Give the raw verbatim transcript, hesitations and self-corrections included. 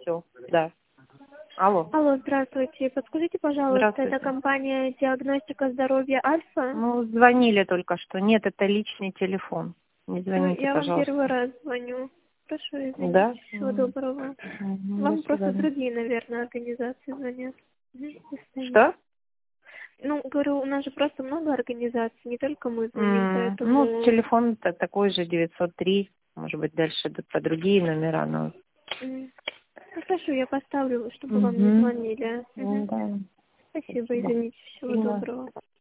все, да. Алло. Алло, здравствуйте. Подскажите, пожалуйста, Здравствуйте. это компания «Диагностика здоровья Альфа»? Ну, звонили только что. Нет, это личный телефон. Не Ну, звоните, я вам пожалуйста. первый раз звоню. Прошу извинить. Да? Всего доброго. Мгм. Вам До просто свидания. другие, наверное, организации звонят. Мгм, до свидания. Что? Ну, говорю, у нас же просто много организаций, не только мы звоним, М, Ну, поэтому... телефон-то такой же, девятьсот три. Может быть, дальше идут по другие номера, но... М. Ну, хорошо, я поставлю, чтобы вам не Угу. звонили. Мгм. Да. Спасибо, Спасибо. извините. Всего Да. доброго.